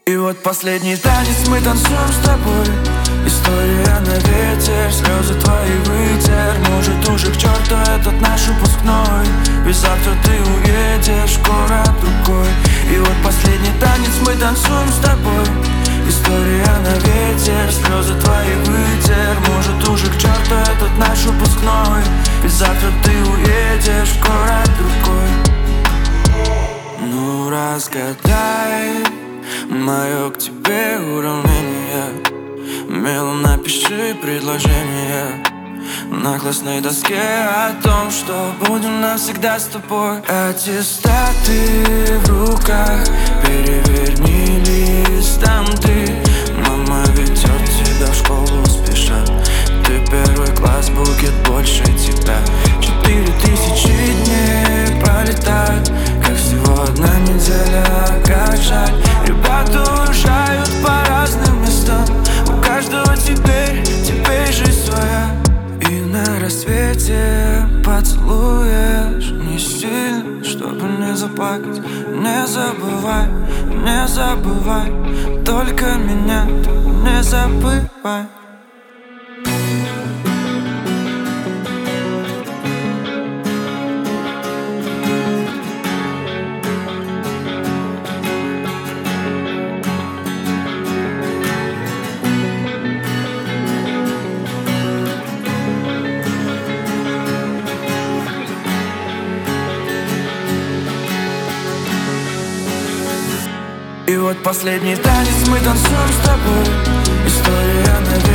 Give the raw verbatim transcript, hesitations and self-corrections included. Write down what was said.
И вот последний танец мы танцуем с тобой. История на ветер, слезы твои вытер. Может уже к черту этот наш выпускной, ведь завтра ты уедешь в город другой. И вот последний танец мы танцуем с тобой. История на ветер, слезы твои вытер. Может уже к черту этот наш выпускной, ведь завтра ты уедешь в город другой. Ну разгадай мое к тебе уравнение, мелом напиши предложение на классной доске о том, что будем навсегда с тобой. Аттестаты в руках, переверни лист, там ты. Мама ведет тебя в школу спеша. Ты первый класс, букет больше тебя. Четыре тысячи дней пролетают, как всего одна неделя, как жаль. Ребята уезжают по разным местам, у каждого теперь, теперь жизнь своя. И на рассвете поцелуешь не сильно, чтобы не заплакать. Не забывай, не забывай, только меня не забывай. И вот последний танец мы танцуем с тобой. История на